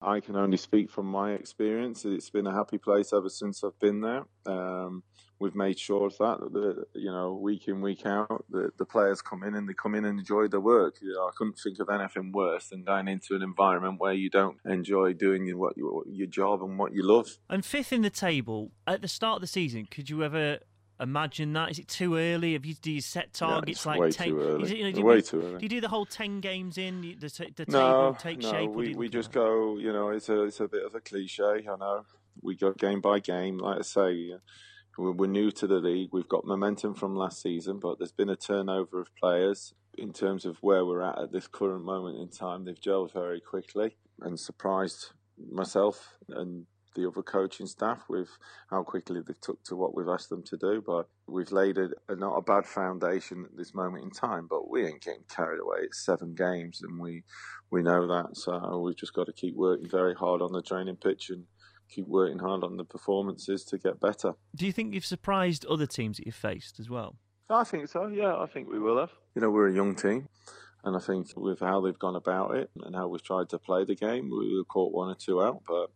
I can only speak from my experience. It's been a happy place ever since I've been there. We've made sure of that, week in, week out, the players come in and enjoy their work. I couldn't think of anything worse than going into an environment where you don't enjoy doing your job and what you love. And fifth in the table, at the start of the season, could you ever imagine that? Is it too early? Do you set targets way like 10? Too early. Way too early. Do you do the whole 10 games in? The No, table take no. shape? We just go. It's a bit of a cliche. I know. We go game by game. Like I say, we're new to the league. We've got momentum from last season, but there's been a turnover of players. In terms of where we're at this current moment in time, they've gelled very quickly and surprised myself and the other coaching staff with how quickly they've took to what we've asked them to do. But we've laid not a bad foundation at this moment in time, but we ain't getting carried away. It's 7 games and we know that. So we've just got to keep working very hard on the training pitch and keep working hard on the performances to get better. Do you think you've surprised other teams that you've faced as well? I think so, yeah. I think we will have. We're a young team. And I think with how they've gone about it and how we've tried to play the game, we were caught 1 or 2 out. But,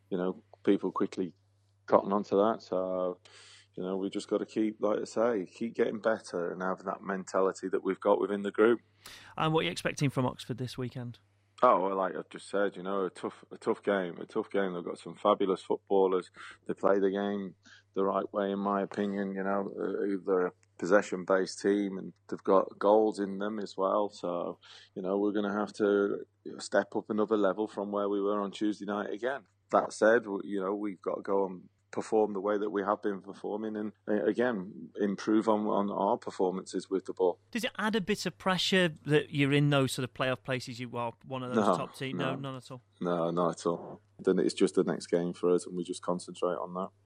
people quickly cotton onto that. So, we just got to keep getting better and have that mentality that we've got within the group. And what are you expecting from Oxford this weekend? Oh, well, like I've just said, a tough game. They've got some fabulous footballers. They play the game the right way, in my opinion. They're a possession-based team and they've got goals in them as well. So, we're going to have to step up another level from where we were on Tuesday night again. That said, we've got to go and perform the way that we have been performing and, again, improve on our performances with the ball. Does it add a bit of pressure that you're in those sort of playoff places? You are one of those top teams? No, none at all? No, not at all. Then it's just the next game for us and we just concentrate on that.